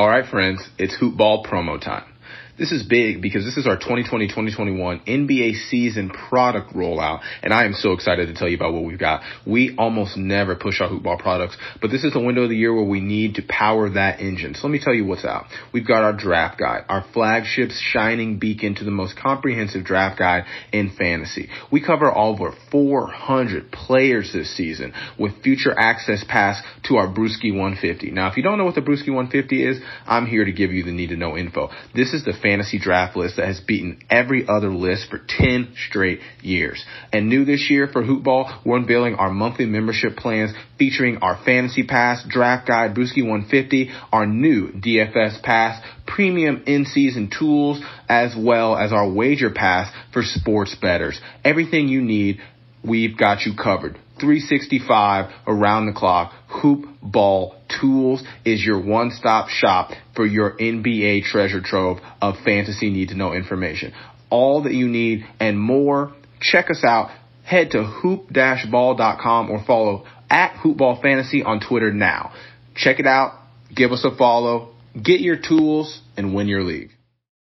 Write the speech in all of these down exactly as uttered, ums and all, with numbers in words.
All right, friends, it's Hoop Ball promo time. This is big because this is our twenty twenty twenty twenty-one N B A season product rollout, and I am so excited to tell you about what we've got. We almost never push our Hoop Ball products, but this is the window of the year where we need to power that engine. So let me tell you what's out. We've got our draft guide, our flagship shining beacon to the most comprehensive draft guide in fantasy. We cover over four hundred players this season with future access pass to our Brewski one fifty. Now, if you don't know what the Brewski one fifty is, I'm here to give you the need to know info. This is the fantasy draft list that has beaten every other list for ten straight years. And new this year for Hoop Ball, we're unveiling our monthly membership plans featuring our Fantasy Pass, Draft Guide, Brewski one fifty, our new D F S Pass, premium in-season tools, as well as our Wager Pass for sports bettors. Everything you need, we've got you covered. three sixty-five around the clock. Hoop Ball Tools is your one-stop shop for your N B A treasure trove of fantasy need-to-know information. All that you need and more. Check us out. Head to hoop dash ball dot com or follow at Hoopball Fantasy on Twitter now. Check it out. Give us a follow. Get your tools and win your league.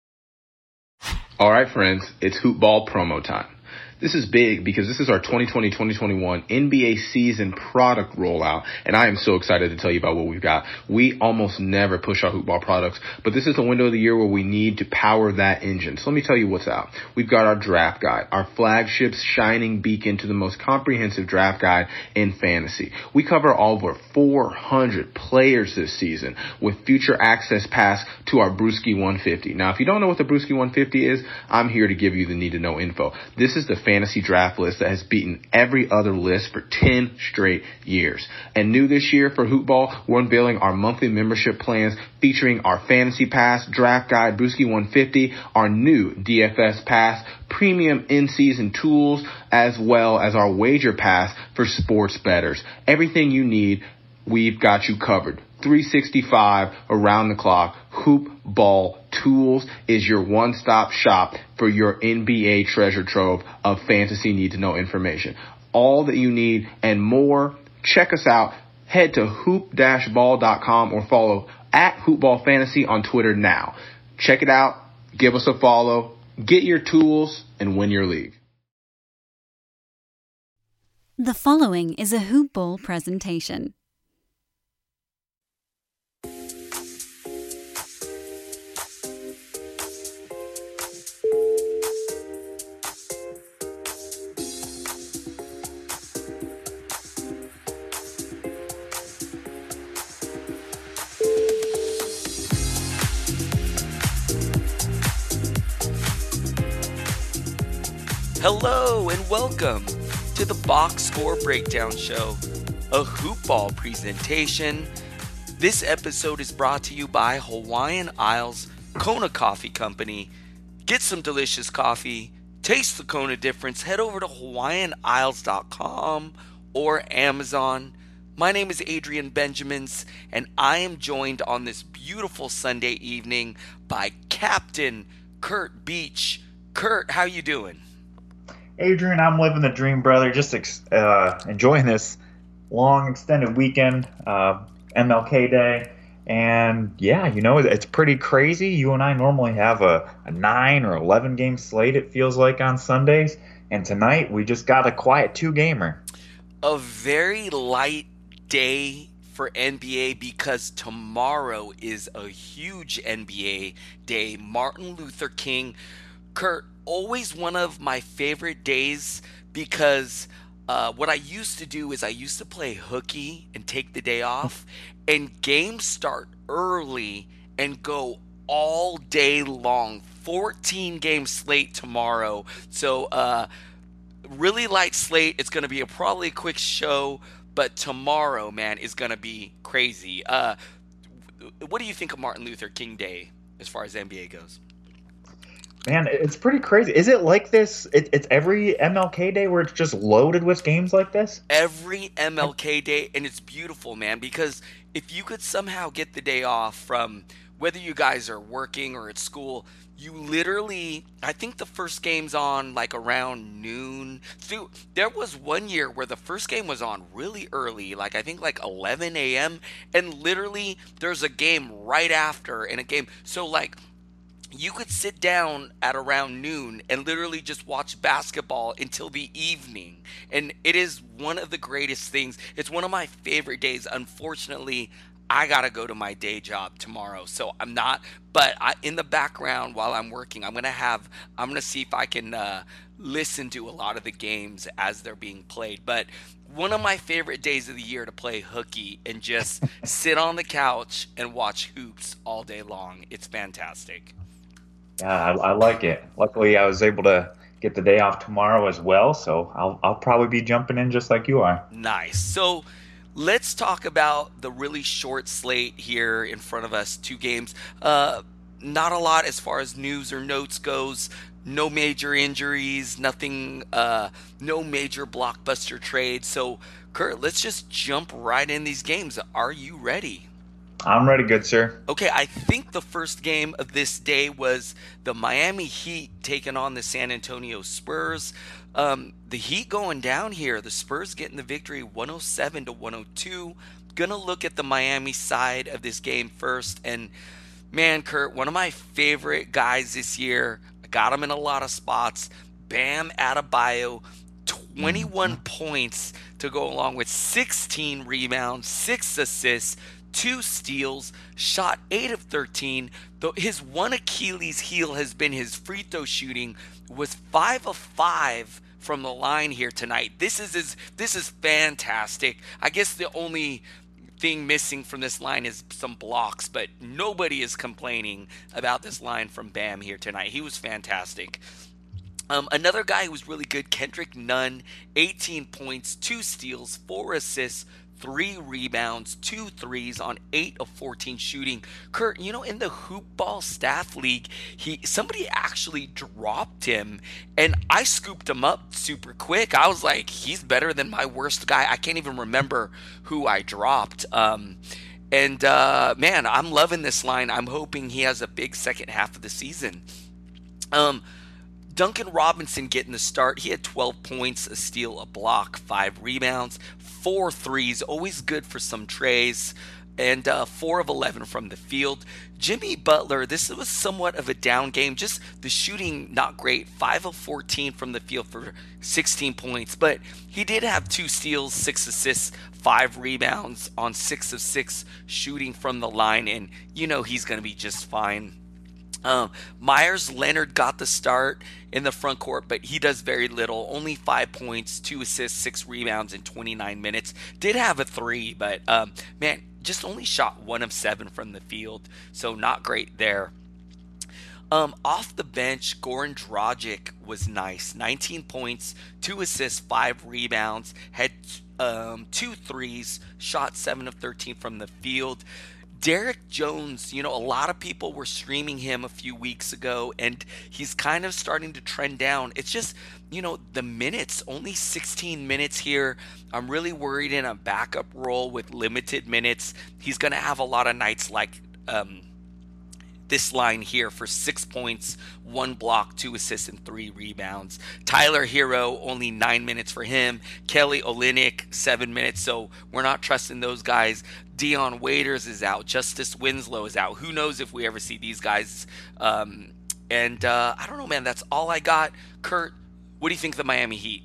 All right, friends, it's Hoop Ball promo time. This is big because this is our twenty twenty twenty twenty-one N B A season product rollout, and I am so excited to tell you about what we've got. We almost never push our Hoop Ball products, but this is the window of the year where we need to power that engine. So let me tell you what's out. We've got our draft guide, our flagship shining beacon to the most comprehensive draft guide in fantasy. We cover over four hundred players this season with future access pass to our Brewski one fifty. Now, if you don't know what the Brewski one fifty is, I'm here to give you the need to know info. This is the fantasy draft list that has beaten every other list for ten straight years. And new this year for Hoop Ball, we're unveiling our monthly membership plans featuring our Fantasy Pass, Draft Guide, Brewski one fifty, our new D F S Pass, premium in-season tools, as well as our Wager Pass for sports bettors. Everything you need, we've got you covered. three sixty-five around the clock. Hoop Ball Tools is your one-stop shop for your N B A treasure trove of fantasy need-to-know information. All that you need and more. Check us out. Head to hoop dash ball dot com or follow at Hoopball Fantasy on Twitter now. Check it out. Give us a follow. Get your tools and win your league. The following is a Hoop Ball presentation. Hello and welcome to the Box Score Breakdown Show, a Hoop Ball presentation. This episode is brought to you by Hawaiian Isles Kona Coffee Company. Get some delicious coffee, taste the Kona difference, head over to hawaiian isles dot com or Amazon. My name is Adrian Benjamins, and I am joined on this beautiful Sunday evening by Captain Kurt Beach. Kurt, how you doing? Adrian, I'm living the dream, brother. Just uh, enjoying this long, extended weekend, uh, M L K Day. And, yeah, you know, it's pretty crazy. You and I normally have a, a nine or eleven game slate, it feels like, on Sundays. And tonight, we just got a quiet two-gamer. A very light day for N B A because tomorrow is a huge N B A day. Martin Luther King. Kurt, always one of my favorite days because uh, what I used to do is I used to play hooky and take the day off, and games start early and go all day long. fourteen game slate tomorrow. So uh, really light slate. It's going to be a probably a quick show, but tomorrow, man, is going to be crazy. Uh, what do you think of Martin Luther King Day as far as N B A goes? Man, it's pretty crazy. Is it like this? It, it's every M L K Day where it's just loaded with games like this? Every M L K Day, and it's beautiful, man, because if you could somehow get the day off from whether you guys are working or at school, you literally, I think the first game's on like around noon. So there was one year where the first game was on really early, like I think like eleven a.m. And literally there's a game right after and a game. So like you could sit down at around noon and literally just watch basketball until the evening. And it is one of the greatest things. It's one of my favorite days. Unfortunately, I got to go to my day job tomorrow. So I'm not, but I, in the background while I'm working, I'm going to have, I'm going to see if I can uh, listen to a lot of the games as they're being played. But one of my favorite days of the year to play hooky and just sit on the couch and watch hoops all day long. It's fantastic. Yeah, I, I like it. Luckily, I was able to get the day off tomorrow as well. So I'll, I'll probably be jumping in just like you are. Nice. So let's talk about the really short slate here in front of us. Two games. Uh, not a lot as far as news or notes goes. No major injuries, nothing, uh, no major blockbuster trades. So, Kurt, let's just jump right in these games. Are you ready? I'm ready, good sir. Okay, I think the first game of this day was the Miami Heat taking on the San Antonio Spurs. Um, the Heat going down here. The Spurs getting the victory one oh seven to one oh two. Gonna look at the Miami side of this game first. And man, Kurt, one of my favorite guys this year. I got him in a lot of spots. Bam Adebayo, twenty-one mm-hmm. points to go along with sixteen rebounds, six assists, two steals, shot eight of thirteen. Though his one Achilles heel has been his free throw shooting, was five of five from the line here tonight. This is his, this is fantastic. I guess the only thing missing from this line is some blocks, but nobody is complaining about this line from Bam here tonight. He was fantastic. Um, another guy who was really good, Kendrick Nunn, eighteen points, two steals, four assists, three rebounds, two threes on eight of fourteen shooting. Kurt, you know, in the Hoop Ball Staff League, he somebody actually dropped him, and I scooped him up super quick. I was like, he's better than my worst guy. I can't even remember who I dropped. Um, and, uh, man, I'm loving this line. I'm hoping he has a big second half of the season. Um, Duncan Robinson getting the start. He had twelve points, a steal, a block, five rebounds, four threes, always good for some trays, and uh, four of eleven from the field. Jimmy Butler, this was somewhat of a down game. Just the shooting, not great. five of fourteen from the field for sixteen points, but he did have two steals, six assists, five rebounds on six of six shooting from the line, and you know he's going to be just fine. Um, Myers Leonard got the start in the front court, but he does very little. Only five points, two assists, six rebounds in twenty-nine minutes. Did have a three, but um, man, just only shot one of seven from the field, so not great there. Um, off the bench, Goran Dragic was nice. nineteen points, two assists, five rebounds, had um, two threes, shot seven of thirteen from the field. Derek Jones, you know, a lot of people were streaming him a few weeks ago, and he's kind of starting to trend down. It's just, you know, the minutes, only sixteen minutes here. I'm really worried in a backup role with limited minutes. He's going to have a lot of nights like um, this line here for six points, one block, two assists, and three rebounds. Tyler Hero, only nine minutes for him. Kelly Olynyk, seven minutes, so we're not trusting those guys. Dion Waiters is out. Justice Winslow is out. Who knows if we ever see these guys. Um, and uh, I don't know, man. That's all I got. Kurt, what do you think of the Miami Heat?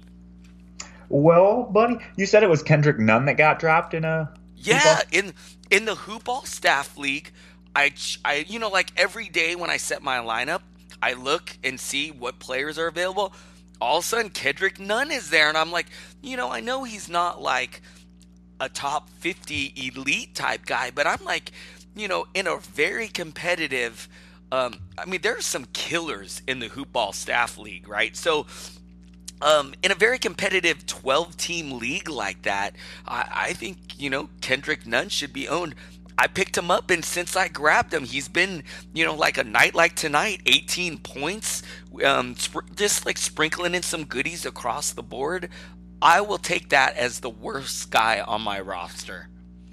Well, buddy, you said it was Kendrick Nunn that got dropped in a Yeah, in in the Hoop Ball Staff League. I, I, you know, like every day when I set my lineup, I look and see what players are available. All of a sudden, Kendrick Nunn is there. And I'm like, you know, I know he's not like a top fifty elite type guy, but I'm like, you know, in a very competitive, um, I mean, there are some killers in the Hoop Ball Staff League, right? So, um, in a very competitive twelve team league like that, I, I think, you know, Kendrick Nunn should be owned. I picked him up, and since I grabbed him, he's been, you know, like a night like tonight, eighteen points, um, sp- just like sprinkling in some goodies across the board. I will take that as the worst guy on my roster.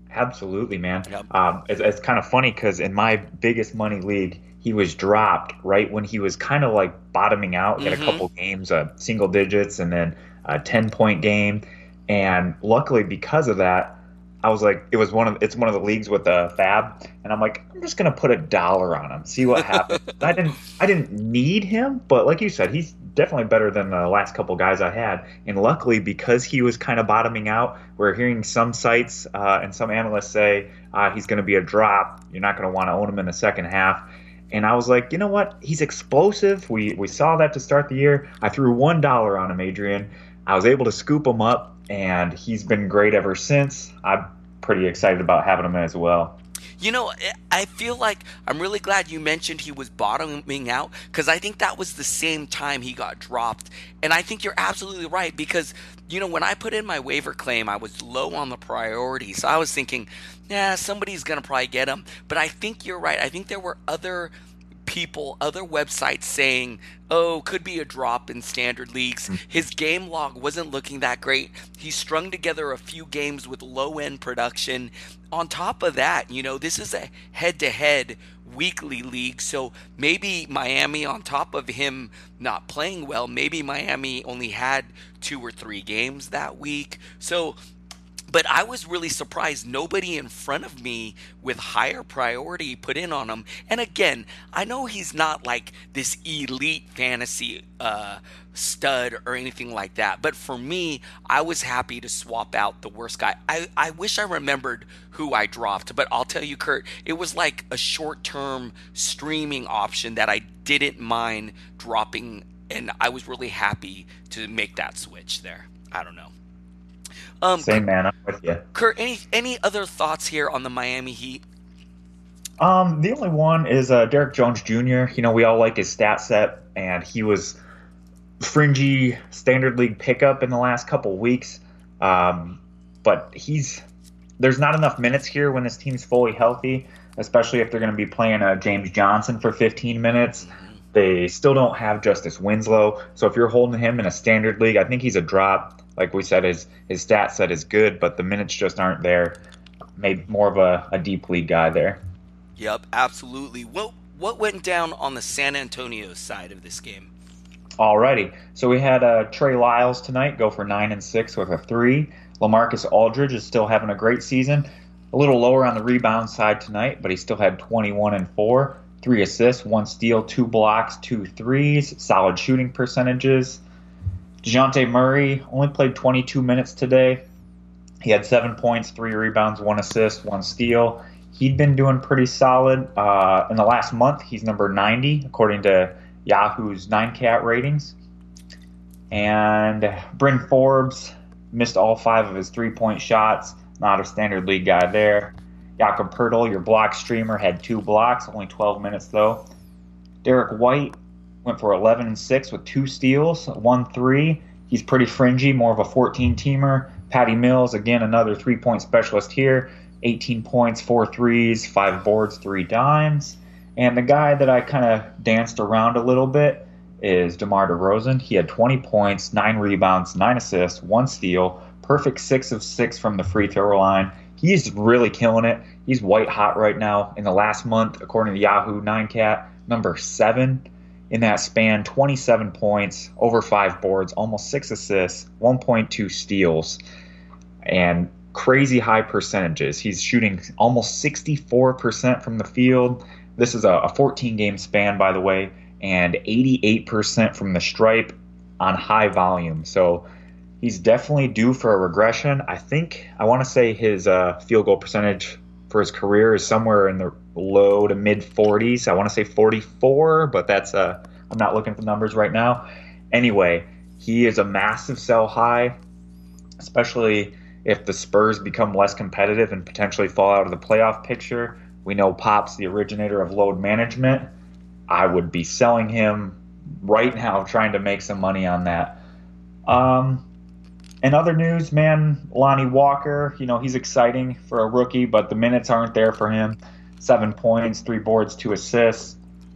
Absolutely, man. Yep. Um, it's, it's kind of funny because in my biggest money league, he was dropped right when he was kind of like bottoming out. He had a Mm-hmm. couple games, uh, single digits, and then a ten point game. And luckily, because of that, I was like, it was one of it's one of the leagues with the Fab, and I'm like, I'm just gonna put a dollar on him, see what happens. I didn't I didn't need him, but like you said, he's definitely better than the last couple guys I had. And luckily, because he was kind of bottoming out, we're hearing some sites uh, and some analysts say uh, he's going to be a drop. You're not going to want to own him in the second half. And I was like, you know what? He's explosive. We we saw that to start the year. I threw one dollar on him, Adrian. I was able to scoop him up, and he's been great ever since. I'm pretty excited about having him as well. You know, I feel like I'm really glad you mentioned he was bottoming out, because I think that was the same time he got dropped. And I think you're absolutely right, because, you know, when I put in my waiver claim, I was low on the priority. So I was thinking, yeah, somebody's going to probably get him. But I think you're right. I think there were other people, other websites saying, oh, could be a drop in standard leagues. His game log wasn't looking that great. He strung together a few games with low-end production. On top of that, you know, this is a head-to-head weekly league, so maybe Miami, on top of him not playing well, maybe Miami only had two or three games that week. So but I was really surprised nobody in front of me with higher priority put in on him. And again, I know he's not like this elite fantasy uh, stud or anything like that. But for me, I was happy to swap out the worst guy. I, I wish I remembered who I dropped. But I'll tell you, Kurt, it was like a short-term streaming option that I didn't mind dropping. And I was really happy to make that switch there. I don't know. Um, Same, man. I'm with you. Kurt, any any other thoughts here on the Miami Heat? Um, the only one is uh, Derek Jones Junior You know, we all like his stat set, and he was fringy standard league pickup in the last couple weeks. Um, but he's there's not enough minutes here when this team's fully healthy, especially if they're going to be playing uh, James Johnson for fifteen minutes. They still don't have Justice Winslow, so if you're holding him in a standard league, I think he's a drop. Like we said, his his stat set is good, but the minutes just aren't there. Made more of a, a deep league guy there. Yep, absolutely. What what went down on the San Antonio side of this game? Alrighty, so we had uh, Trey Lyles tonight go for nine and six with a three. LaMarcus Aldridge is still having a great season. A little lower on the rebound side tonight, but he still had twenty-one and four. Three assists, one steal, two blocks, two threes, solid shooting percentages. DeJounte Murray only played twenty-two minutes today. He had seven points, three rebounds, one assist, one steal. He'd been doing pretty solid. Uh, in the last month, he's number ninety, according to Yahoo's nine cat ratings. And Bryn Forbes missed all five of his three-point shots. Not a standard league guy there. Jakob Poeltl, your block streamer, had two blocks, only twelve minutes though. Derek White went for eleven and six with two steals, one three. He's pretty fringy, more of a fourteen-teamer. Patty Mills, again, another three-point specialist here. eighteen points, four threes, five boards, three dimes. And the guy that I kind of danced around a little bit is DeMar DeRozan. He had twenty points, nine rebounds, nine assists, one steal. Perfect six of six from the free throw line. He's really killing it. He's white hot right now. In the last month, according to Yahoo nine cat, number seven in that span, twenty-seven points, over five boards, almost six assists, one point two steals, and crazy high percentages. He's shooting almost sixty-four percent from the field. This is a fourteen-game span, by the way, and eighty-eight percent from the stripe on high volume. So he's definitely due for a regression. I think, I want to say his uh, field goal percentage for his career is somewhere in the low to mid forties. I want to say forty-four, but that's uh, I'm not looking at the numbers right now. Anyway, he is a massive sell high, especially if the Spurs become less competitive and potentially fall out of the playoff picture. We know Pop's the originator of load management. I would be selling him right now, trying to make some money on that. Um, in other news, man, Lonnie Walker, you know, he's exciting for a rookie, but the minutes aren't there for him. Seven points, three boards, two assists.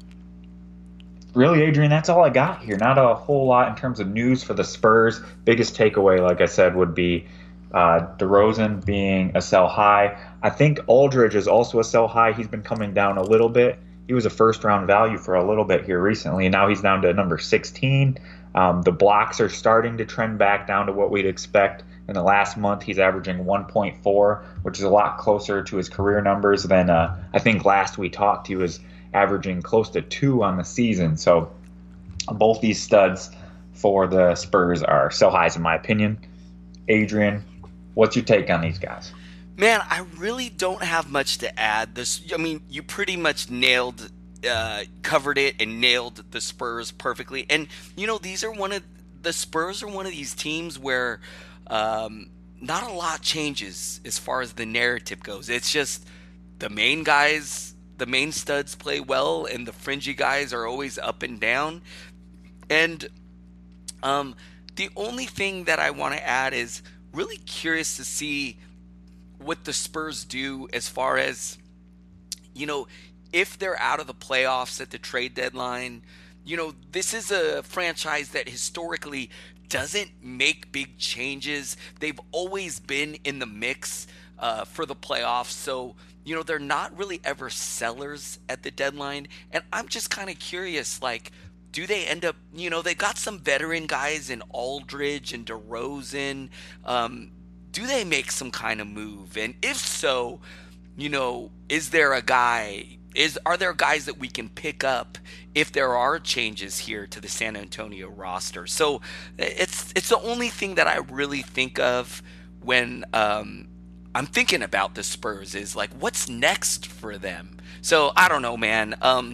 Really, Adrian, that's all I got here. Not a whole lot in terms of news for the Spurs. Biggest takeaway, like I said, would be Uh, DeRozan being a sell high. I think Aldridge is also a sell high. He's been coming down a little bit. He was a first round value for a little bit here recently, and now he's down to number sixteen. Um, the blocks are starting to trend back down to what we'd expect. In the last month, he's averaging one point four, which is a lot closer to his career numbers than uh, I think last we talked. He was averaging close to two on the season. So both these studs for the Spurs are sell highs in my opinion. Adrian, what's your take on these guys? Man, I really don't have much to add. This, I mean, you pretty much nailed, uh, covered it and nailed the Spurs perfectly. And you know, these are one of the Spurs are one of these teams where um, not a lot changes as far as the narrative goes. It's just the main guys, the main studs play well, and the fringy guys are always up and down. And um, the only thing that I want to add is really curious to see what the Spurs do as far as, you know, if they're out of the playoffs at the trade deadline. You know, this is a franchise that historically doesn't make big changes. They've always been in the mix uh, for the playoffs. So, you know, they're not really ever sellers at the deadline. And I'm just kind of curious, like, do they end up, you know, they got some veteran guys in Aldridge and DeRozan. Um, do they make some kind of move? And if so, you know, is there a guy, is are there guys that we can pick up if there are changes here to the San Antonio roster? So it's it's the only thing that I really think of when um, I'm thinking about the Spurs is like, what's next for them? So I don't know, man. Um,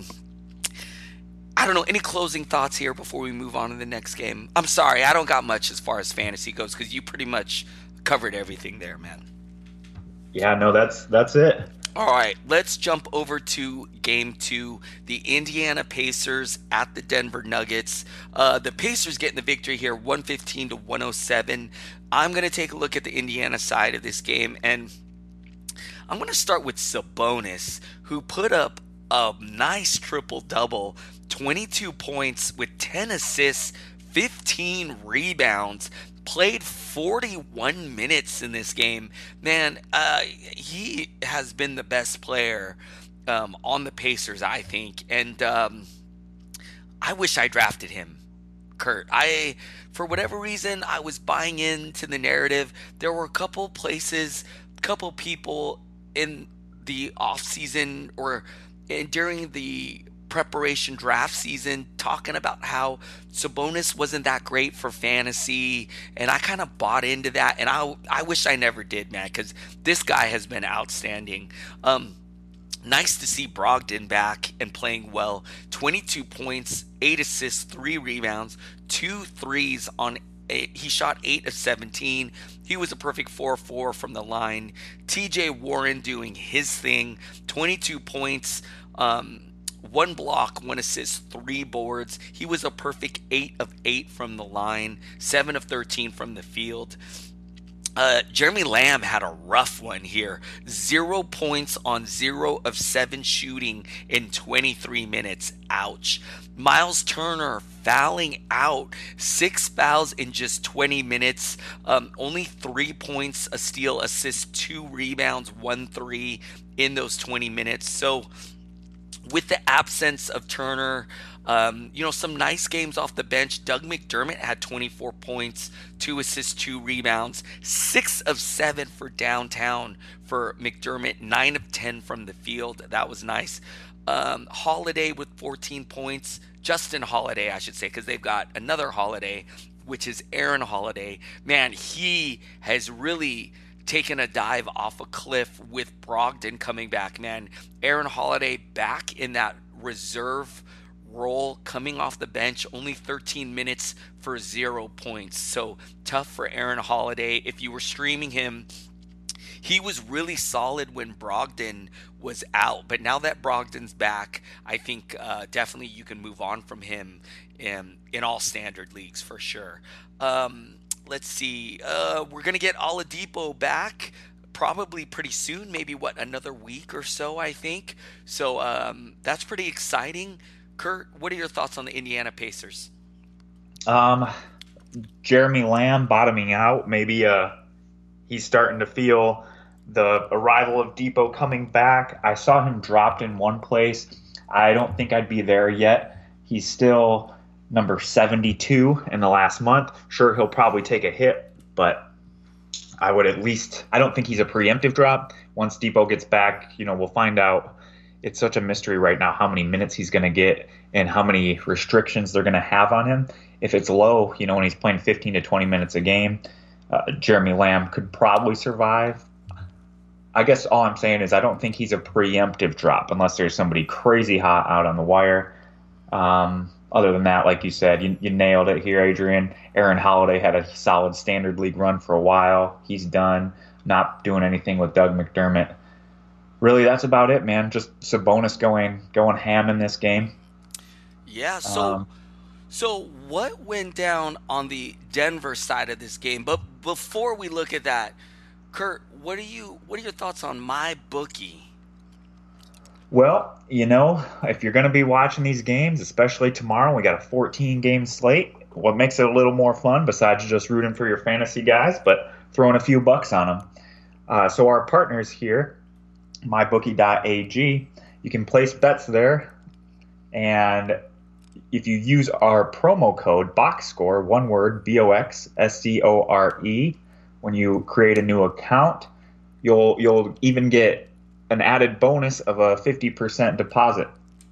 I don't know. Any closing thoughts here before we move on to the next game? I'm sorry, I don't got much as far as fantasy goes because you pretty much covered everything there, man. Yeah, no, that's that's it. All right, let's jump over to game two. The Indiana Pacers at the Denver Nuggets. Uh, the Pacers getting the victory here, one fifteen to one oh seven. I'm going to take a look at the Indiana side of this game, and I'm going to start with Sabonis, who put up a nice triple-double, twenty-two points with ten assists, fifteen rebounds. Played forty-one minutes in this game. Man, uh, he has been the best player um, on the Pacers, I think. And um, I wish I drafted him, Kurt. I, for whatever reason, I was buying into the narrative. There were a couple places, a couple people in the offseason or in, during the preparation draft season talking about how Sabonis wasn't that great for fantasy, and I kind of bought into that, and I I wish I never did, man, because this guy has been outstanding. Um, nice to see Brogdon back and playing well. twenty-two points, eight assists, three rebounds, two threes on eight. He shot eight of seventeen. He was a perfect four four from the line. T J Warren doing his thing, twenty-two points, um, one block, one assist, three boards. He was a perfect eight of eight from the line, seven of thirteen from the field. Uh, Jeremy Lamb had a rough one here. Zero points on zero of seven shooting in twenty-three minutes. Ouch. Miles Turner fouling out. Six fouls in just twenty minutes. Um, only three points, a steal, assist, two rebounds, one three in those twenty minutes. So with the absence of Turner, um, you know, some nice games off the bench. Doug McDermott had twenty-four points, two assists, two rebounds, six of seven for downtown for McDermott, nine of ten from the field. That was nice. Um, Holiday with fourteen points. Justin Holiday, I should say, because they've got another Holiday, which is Aaron Holiday. Man, he has really taken a dive off a cliff with Brogdon coming back, man. Aaron Holiday back in that reserve role, coming off the bench, only thirteen minutes for zero points. So tough for Aaron Holiday. If you were streaming him, he was really solid when Brogdon was out. But now that Brogdon's back, I think uh, definitely you can move on from him in, in all standard leagues for sure. Um, Let's see. Uh, we're going to get Oladipo back probably pretty soon, maybe, what, another week or so, I think. So um, that's pretty exciting. Kurt, what are your thoughts on the Indiana Pacers? Um, Jeremy Lamb bottoming out, maybe a he's starting to feel the arrival of Depot coming back. I saw him dropped in one place. I don't think I'd be there yet. He's still number seventy-two in the last month. Sure, he'll probably take a hit, but I would at least – I don't think he's a preemptive drop. Once Depot gets back, you know, we'll find out. It's such a mystery right now how many minutes he's going to get and how many restrictions they're going to have on him. If it's low, you know, when he's playing fifteen to twenty minutes a game, uh, Jeremy Lamb could probably survive. I guess all I'm saying is I don't think he's a preemptive drop unless there's somebody crazy hot out on the wire. Um, other than that, like you said, you, you nailed it here, Adrian. Aaron Holiday had a solid standard league run for a while. He's done, not doing anything with Doug McDermott. Really, that's about it, man. Just Sabonis going going ham in this game. Yeah, so Um, so what went down on the Denver side of this game? But before we look at that, Kurt, what are you what are your thoughts on my bookie? Well, you know, if you're going to be watching these games, especially tomorrow, we got a fourteen-game slate. What makes it a little more fun, besides just rooting for your fantasy guys, but throwing a few bucks on them. Uh, so our partners here, my bookie dot a g, you can place bets there, and if you use our promo code BOXSCORE, one word, B O X S C O R E, when you create a new account, you'll you'll even get an added bonus of a fifty percent deposit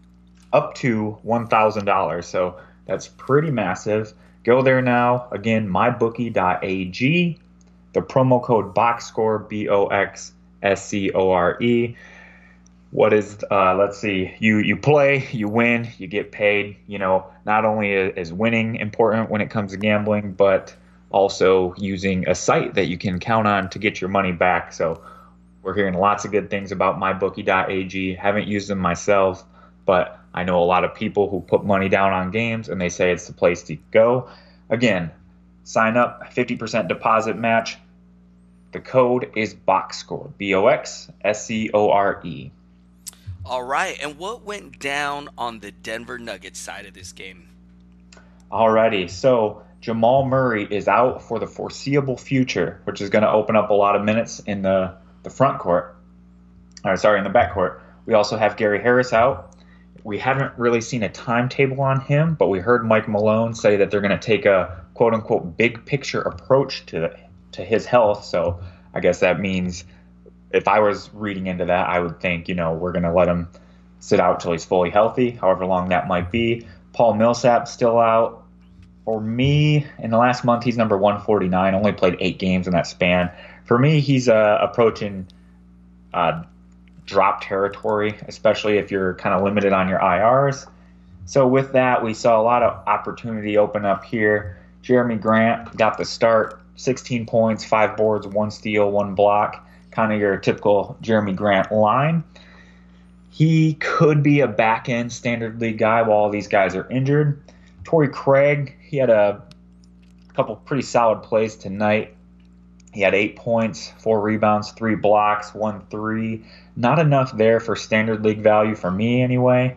up to one thousand dollars. So that's pretty massive. Go there now. Again, my bookie dot a g, the promo code BOXSCORE, B O X S C O R E. What is, uh, let's see, you, you play, you win, you get paid. You know, not only is winning important when it comes to gambling, but also using a site that you can count on to get your money back. So we're hearing lots of good things about my bookie dot a g. Haven't used them myself, but I know a lot of people who put money down on games and they say it's the place to go. Again, sign up, fifty percent deposit match. The code is BOXSCORE, B O X S C O R E. All right, and what went down on the Denver Nuggets side of this game? Alrighty, so Jamal Murray is out for the foreseeable future, which is going to open up a lot of minutes in the, the front court. Or sorry, in the back court. We also have Gary Harris out. We haven't really seen a timetable on him, but we heard Mike Malone say that they're going to take a quote-unquote big picture approach to to his health. So I guess that means if I was reading into that, I would think, you know, we're going to let him sit out till he's fully healthy, however long that might be. Paul Millsap's still out. For me, in the last month, he's number one forty-nine, only played eight games in that span. For me, he's uh, approaching uh, drop territory, especially if you're kind of limited on your I Rs. So with that, we saw a lot of opportunity open up here. Jeremy Grant got the start, sixteen points, five boards, one steal, one block. Kind of your typical Jeremy Grant line. He could be a back-end standard league guy while all these guys are injured. Torrey Craig, he had a couple pretty solid plays tonight. He had eight points, four rebounds, three blocks, one three. Not enough there for standard league value for me anyway.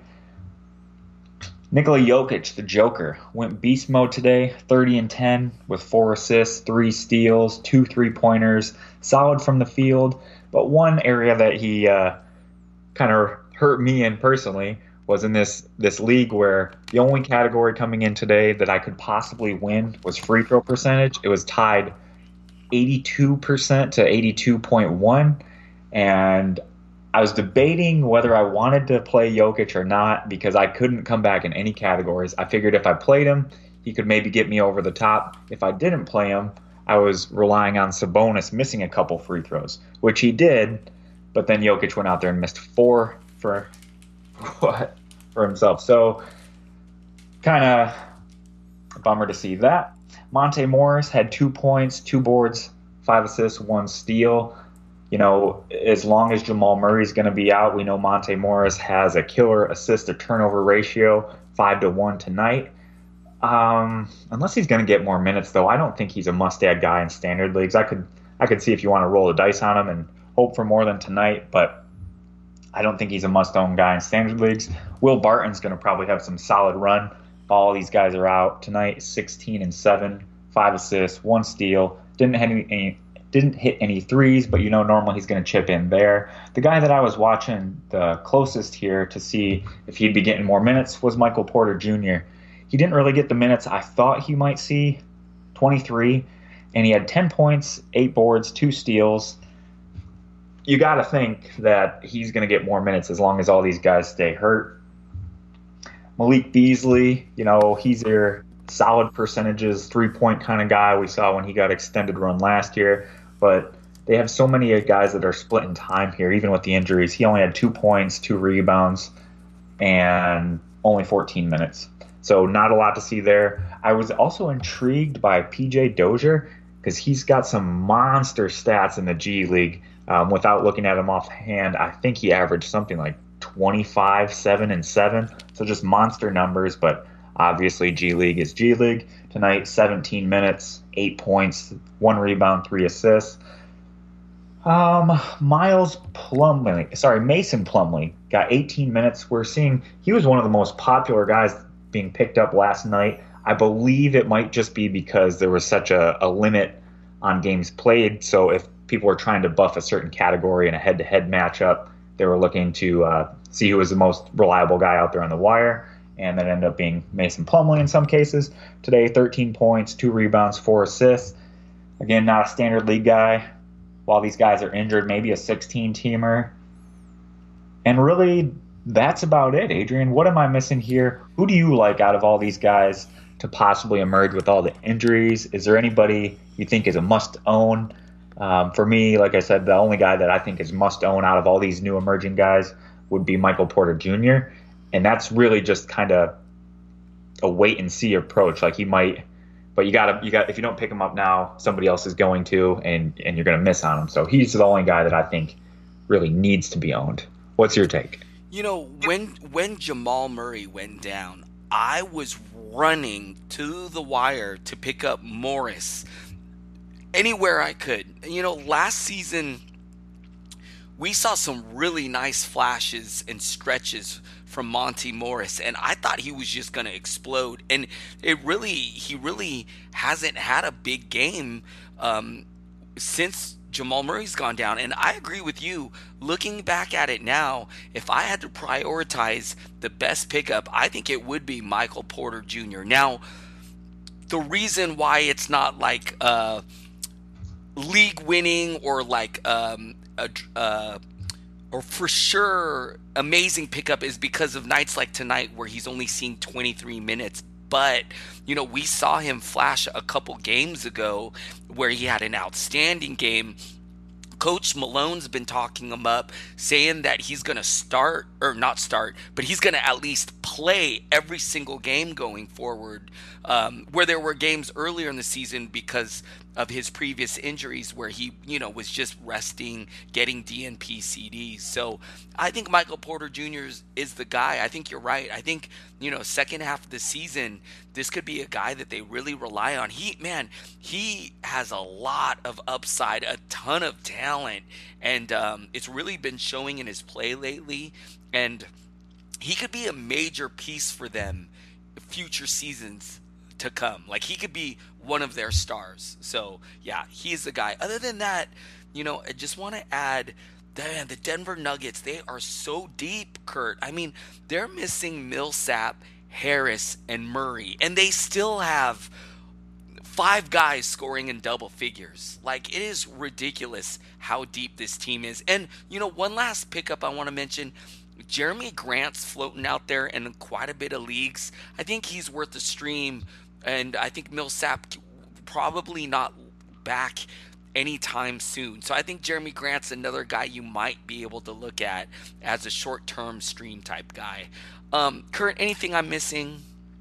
Nikola Jokic, the Joker, went beast mode today, thirty and ten with four assists, three steals, two three-pointers, solid from the field. But one area that he uh, kind of hurt me in personally was in this, this league where the only category coming in today that I could possibly win was free throw percentage. It was tied eighty-two percent to eighty-two point one, and I was debating whether I wanted to play Jokic or not because I couldn't come back in any categories. I figured if I played him, he could maybe get me over the top. If I didn't play him, I was relying on Sabonis missing a couple free throws, which he did, but then Jokic went out there and missed four for what for himself. So kind of a bummer to see that. Monte Morris had two points, two boards, five assists, one steal. You know, as long as Jamal Murray's going to be out, we know Monte Morris has a killer assist to turnover ratio, five to one tonight. Um, unless he's going to get more minutes, though, I don't think he's a must-add guy in standard leagues. I could, I could see if you want to roll the dice on him and hope for more than tonight, but I don't think he's a must-own guy in standard leagues. Will Barton's going to probably have some solid run. All these guys are out tonight, sixteen and seven, five assists, one steal. Didn't have any, any Didn't hit any threes, but you know normally he's going to chip in there. The guy that I was watching the closest here to see if he'd be getting more minutes was Michael Porter Junior He didn't really get the minutes I thought he might see, twenty-three, and he had ten points, eight boards, two steals. You got to think that he's going to get more minutes as long as all these guys stay hurt. Malik Beasley, you know, he's your solid percentages, three-point kind of guy we saw when he got extended run last year. But they have so many guys that are splitting time here, even with the injuries. He only had two points, two rebounds, and only fourteen minutes. So not a lot to see there. I was also intrigued by P J Dozier because he's got some monster stats in the G League. Um, without looking at him offhand, I think he averaged something like twenty-five, seven, and seven. So just monster numbers, but obviously G League is G League. Tonight, seventeen minutes, eight points, one rebound, three assists. Um, Miles Plumlee, sorry, Mason Plumlee got eighteen minutes. We're seeing he was one of the most popular guys being picked up last night. I believe it might just be because there was such a, a limit on games played. So if people were trying to buff a certain category in a head-to-head matchup, they were looking to uh, see who was the most reliable guy out there on the wire, and that ended up being Mason Plumlee in some cases. Today, thirteen points, two rebounds, four assists. Again, not a standard league guy. While these guys are injured, maybe a sixteen-teamer. And really, that's about it, Adrian. What am I missing here? Who do you like out of all these guys to possibly emerge with all the injuries? Is there anybody you think is a must-own? Um, for me, like I said, the only guy that I think is must-own out of all these new emerging guys would be Michael Porter Junior And that's really just kind of a wait-and-see approach. Like he might, but you gotta, you got if you don't pick him up now, somebody else is going to, and and you're gonna miss on him. So he's the only guy that I think really needs to be owned. What's your take? You know, when when Jamal Murray went down, I was running to the wire to pick up Morris anywhere I could. You know, last season we saw some really nice flashes and stretches from Monty Morris, and I thought he was just going to explode. And it really, he really hasn't had a big game um, since Jamal Murray's gone down. And I agree with you. Looking back at it now, if I had to prioritize the best pickup, I think it would be Michael Porter Junior Now, the reason why it's not like uh, league winning or like um, a, uh, or for sure amazing pickup is because of nights like tonight where he's only seen twenty-three minutes. But, you know, we saw him flash a couple games ago where he had an outstanding game. Coach Malone's been talking him up, saying that he's going to start, or not start, but he's going to at least play every single game going forward, um, where there were games earlier in the season because of his previous injuries where he, you know, was just resting, getting D N P C Ds. So I think Michael Porter Junior is, is the guy. I think you're right. I think, you know, second half of the season, this could be a guy that they really rely on. He, man, he has a lot of upside, a ton of talent, and um, it's really been showing in his play lately. And he could be a major piece for them future seasons to come. Like, he could be one of their stars. So, yeah, he's the guy. Other than that, you know, I just want to add that the Denver Nuggets, they are so deep, Kurt. I mean, they're missing Millsap, Harris, and Murray, and they still have five guys scoring in double figures. Like, it is ridiculous how deep this team is. And, you know, one last pickup I want to mention, Jeremy Grant's floating out there in quite a bit of leagues. I think he's worth a stream, and I think Millsap probably not back anytime soon. So I think Jeremy Grant's another guy you might be able to look at as a short-term stream type guy. Um, Kurt, anything I'm missing?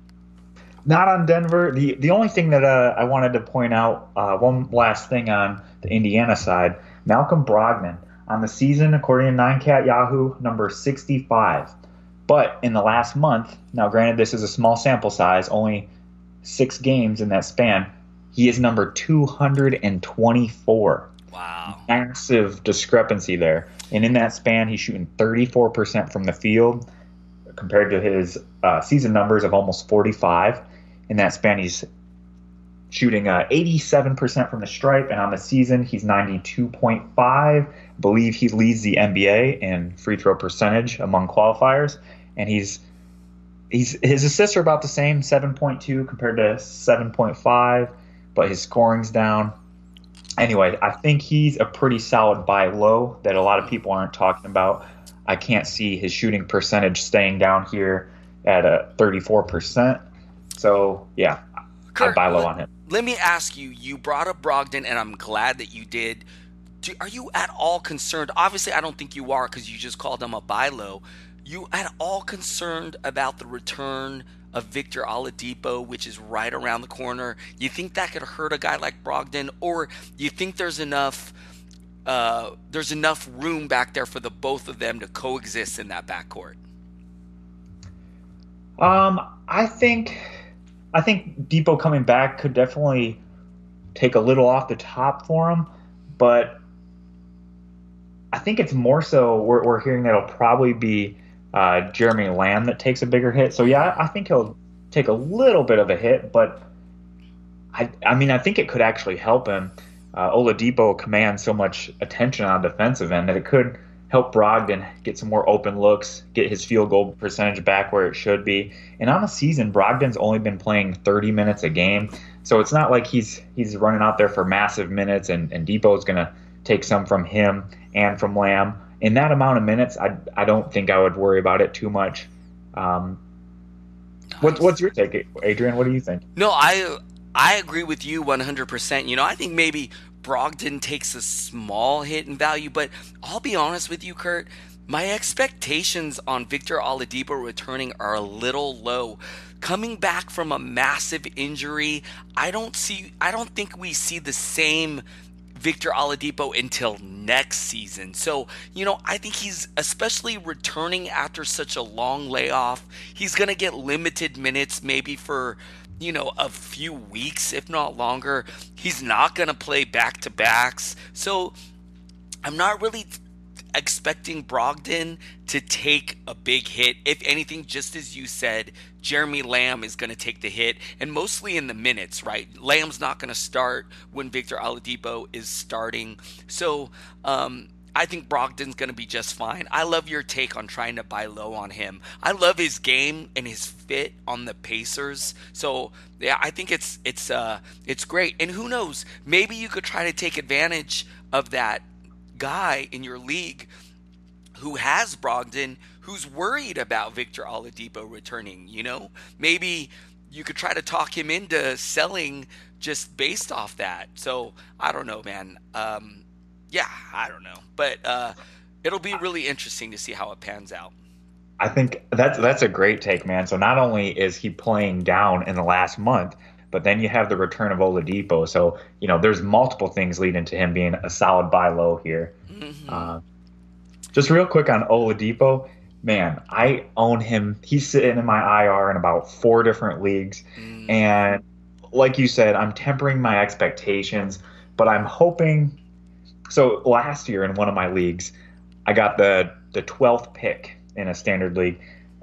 Not on Denver. The the only thing that uh, I wanted to point out, uh, one last thing on the Indiana side, Malcolm Brogdon on the season, according to nine cat Yahoo, number sixty-five. But in the last month, now granted this is a small sample size, only six games in that span, he is number two hundred twenty-four. Wow. Massive discrepancy there. And in that span, he's shooting thirty-four percent from the field compared to his uh, season numbers of almost forty-five. In that span, he's shooting uh, eighty-seven percent from the stripe, and on the season, he's ninety-two point five. I believe he leads the N B A in free throw percentage among qualifiers, and he's he's his assists are about the same, seven point two compared to seven point five, but his scoring's down. Anyway, I think he's a pretty solid buy low that a lot of people aren't talking about. I can't see his shooting percentage staying down here at a thirty-four percent. So, yeah, Kurt, I buy low let, on him. Let me ask you, you brought up Brogdon, and I'm glad that you did. Do, are you at all concerned? Obviously, I don't think you are because you just called him a buy low. You at all concerned about the return of Victor Oladipo, which is right around the corner? You think that could hurt a guy like Brogdon, or you think there's enough uh, there's enough room back there for the both of them to coexist in that backcourt? Um, I think I think Depot coming back could definitely take a little off the top for him, but I think it's more so we're, we're hearing that it'll probably be uh, Jeremy Lamb that takes a bigger hit. So yeah, I think he'll take a little bit of a hit, but I I mean I think it could actually help him. Uh, Oladipo commands so much attention on the defensive end that it could help Brogdon get some more open looks, get his field goal percentage back where it should be. And on the season, Brogdon's only been playing thirty minutes a game, so it's not like he's he's running out there for massive minutes, and, and Depot's going to take some from him and from Lamb. In that amount of minutes, I, I don't think I would worry about it too much. Um, what, what's your take, Adrian? What do you think? No, I I agree with you one hundred percent. You know, I think maybe Brogdon takes a small hit in value, but I'll be honest with you, Kurt, my expectations on Victor Oladipo returning are a little low. Coming back from a massive injury, I don't see I don't think we see the same Victor Oladipo until next season. So, you know, I think he's, especially returning after such a long layoff, he's going to get limited minutes maybe for, you know, a few weeks, if not longer. He's not going to play back-to-backs. So I'm not really expecting Brogdon to take a big hit. If anything, just as you said, Jeremy Lamb is going to take the hit, and mostly in the minutes, right? Lamb's not going to start when Victor Oladipo is starting. So um, I think Brogdon's going to be just fine. I love your take on trying to buy low on him. I love his game and his fit on the Pacers. So yeah, I think it's it's uh it's great. And who knows, maybe you could try to take advantage of that guy in your league who has Brogdon, who's worried about Victor Oladipo returning. You know, maybe you could try to talk him into selling just based off that. So I don't know, man. Um, yeah, I don't know, but uh, it'll be really interesting to see how it pans out. I think that's that's a great take, man. So not only is he playing down in the last month, but then you have the return of Oladipo. So, you know, there's multiple things leading to him being a solid buy low here. Mm-hmm. Uh, just real quick on Oladipo, man, I own him. He's sitting in my I R in about four different leagues. Mm. And like you said, I'm tempering my expectations, but I'm hoping. So last year in one of my leagues, I got the, the twelfth pick in a standard league,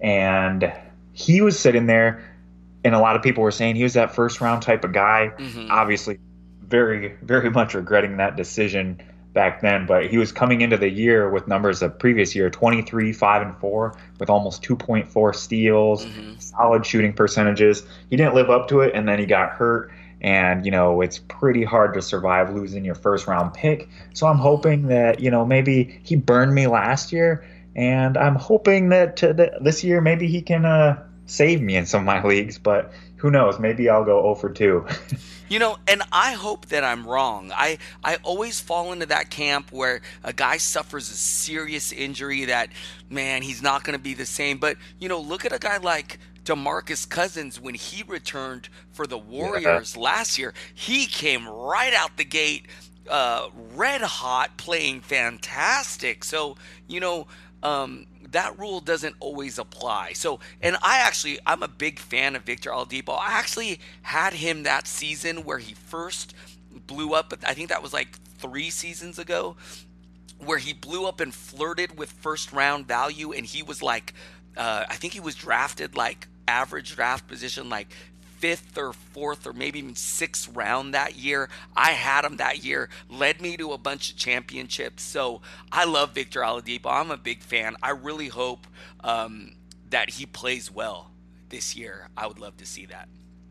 and he was sitting there. And a lot of people were saying he was that first round type of guy. Mm-hmm. Obviously, very, very much regretting that decision back then. But he was coming into the year with numbers of previous year, twenty-three, five, and four, with almost two point four steals, mm-hmm. solid shooting percentages. He didn't live up to it, and then he got hurt. And, you know, it's pretty hard to survive losing your first round pick. So I'm hoping that, you know, maybe he burned me last year. And I'm hoping that, to the, this year maybe he can uh, – save me in some of my leagues, but who knows? Maybe I'll go oh for two. You know, and I hope that I'm wrong. I, I always fall into that camp where a guy suffers a serious injury that, man, he's not going to be the same. But, you know, look at a guy like DeMarcus Cousins when he returned for the Warriors yeah. last year. He came right out the gate, uh, red hot, playing fantastic. So, you know, um, that rule doesn't always apply. So, and I actually, I'm a big fan of Victor Oladipo. I actually had him that season where he first blew up. I think that was like three seasons ago, where he blew up and flirted with first round value. And he was like, uh, I think he was drafted like average draft position, like fifth or fourth or maybe even sixth round that year. I had him that year, led me to a bunch of championships. So I love Victor Oladipo. I'm a big fan. I really hope um, that he plays well this year. I would love to see that.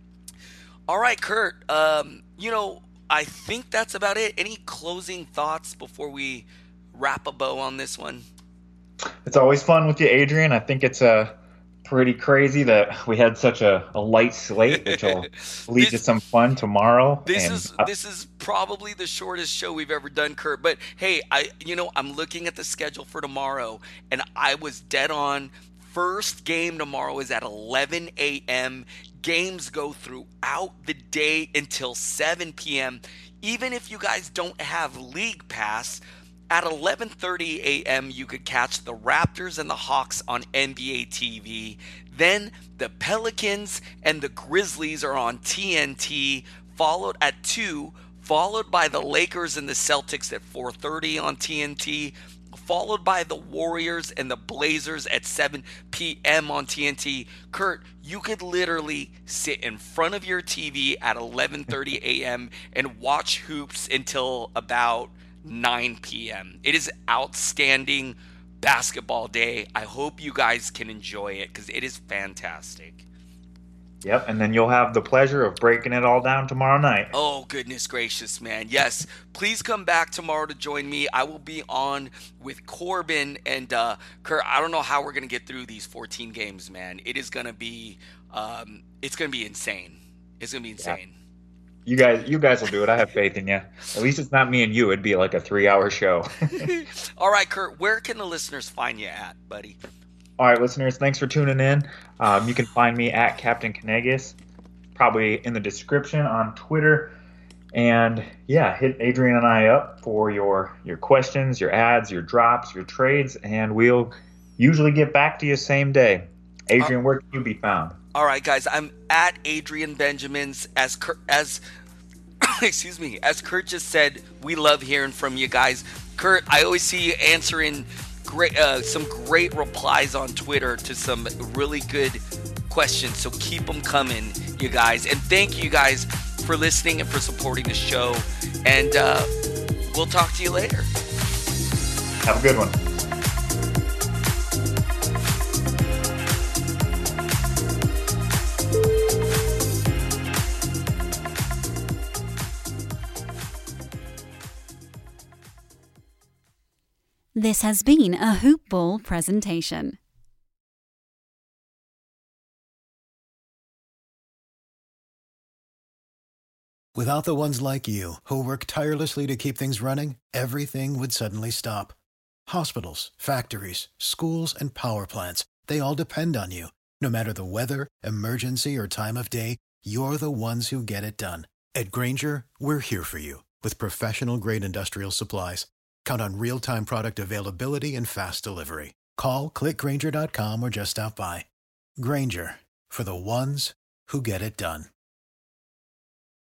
All right, Kurt, um, you know, I think that's about it. Any closing thoughts before we wrap a bow on this one? It's always fun with you, Adrian. I think it's uh, pretty crazy that we had such a, a light slate, which will lead this, to some fun tomorrow. This and, is uh, this is probably the shortest show we've ever done, Kurt. But hey, I you know I'm looking at the schedule for tomorrow, and I was dead on. First game tomorrow is at eleven a.m. Games go throughout the day until seven p.m. Even if you guys don't have League Pass, at eleven thirty a.m. you could catch the Raptors and the Hawks on N B A T V. Then the Pelicans and the Grizzlies are on T N T, followed at two, followed by the Lakers and the Celtics at four thirty on T N T, followed by the Warriors and the Blazers at seven p.m. on T N T. Kurt, you could literally sit in front of your T V at eleven thirty a.m. and watch hoops until about nine p.m. It is outstanding basketball day. I hope you guys can enjoy it because it is fantastic. Yep, and then you'll have the pleasure of breaking it all down tomorrow night. Oh, goodness gracious, man. Yes, please come back tomorrow to join me. I will be on with Corbin and uh, Kurt. I don't know how we're going to get through these fourteen games, man. It is going to be um, it's going to be insane. It's going to be insane. Yeah. You guys you guys will do it. I have faith in you. At least it's not me and you. It'd be like a three-hour show. All right, Kurt, where can the listeners find you at, buddy? All right, listeners, thanks for tuning in. Um, you can find me at Captain Canegas, probably in the description on Twitter. And yeah, hit Adrian and I up for your your questions, your ads, your drops, your trades, and we'll usually get back to you same day. Adrian, uh, where can you be found? All right, guys, I'm at Adrian Benjamins. As Kurt, as excuse me, as Kurt just said, we love hearing from you guys. Kurt, I always see you answering great, uh, some great replies on Twitter to some really good questions. So keep them coming, you guys. And thank you guys for listening and for supporting the show. And uh, we'll talk to you later. Have a good one. This has been a Hoop Ball presentation. Without the ones like you, who work tirelessly to keep things running, everything would suddenly stop. Hospitals, factories, schools, and power plants, they all depend on you. No matter the weather, emergency, or time of day, you're the ones who get it done. At Grainger, we're here for you with professional-grade industrial supplies. Count on real-time product availability and fast delivery. Call, click Grainger dot com, or just stop by. Grainger, for the ones who get it done.